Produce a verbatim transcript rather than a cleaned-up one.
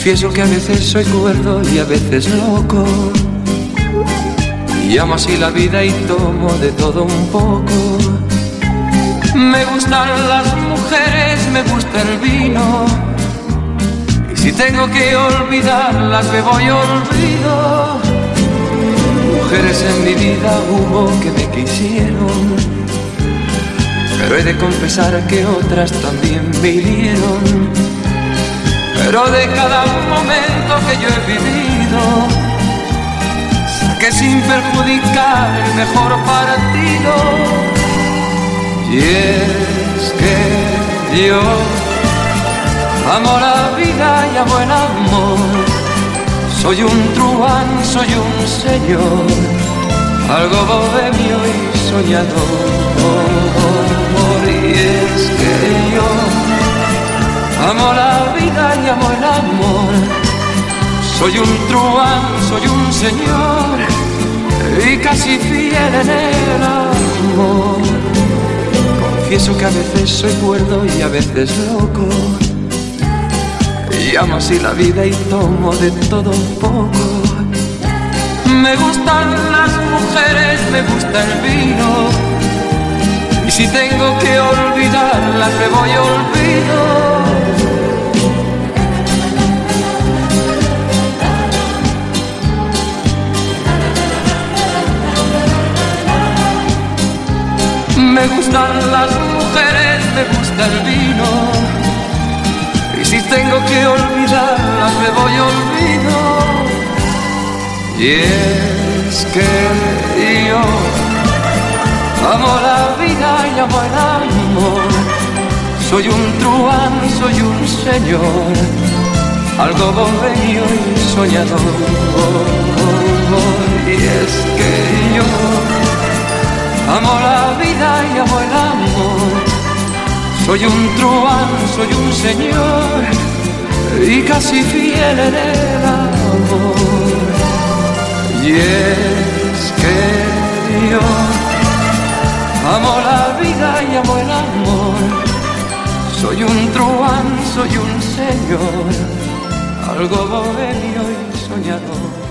Confieso que a veces soy cuerdo y a veces loco, y amo así la vida y tomo de todo un poco. Me gustan las mujeres, me gusta el vino, y si tengo que olvidarlas bebo y olvido. Mujeres en mi vida hubo que me quisieron, pero he de confesar que otras también me hirieron. Pero de cada momento que yo he vivido, saqué sin perjudicar el mejor partido. Y es que yo amo la vida y amo el amor. Soy un truán, soy un señor, algo bohemio y soñador. Y es que yo amo la vida y amo el amor. Soy un truán, soy un señor y casi fiel en el amor. Confieso que a veces soy cuerdo y a veces loco, y amo así la vida y tomo de todo un poco. Me gustan las mujeres, me gusta el vino, y si tengo que olvidarlas me voy a olvido. Me gustan las mujeres, me gusta el vino, y si tengo que olvidarlas me voy a olvido. Y es que yo amo la vida y amo el amor. Soy un truán, soy un señor, algo bohemio y soñador. Y es que yo amo la vida y amo el amor. Soy un truán, soy un señor y casi fiel en el amor. Y es que yo amo la vida y amo el amor. Soy un truán, soy un señor, algo bohemio y soñador.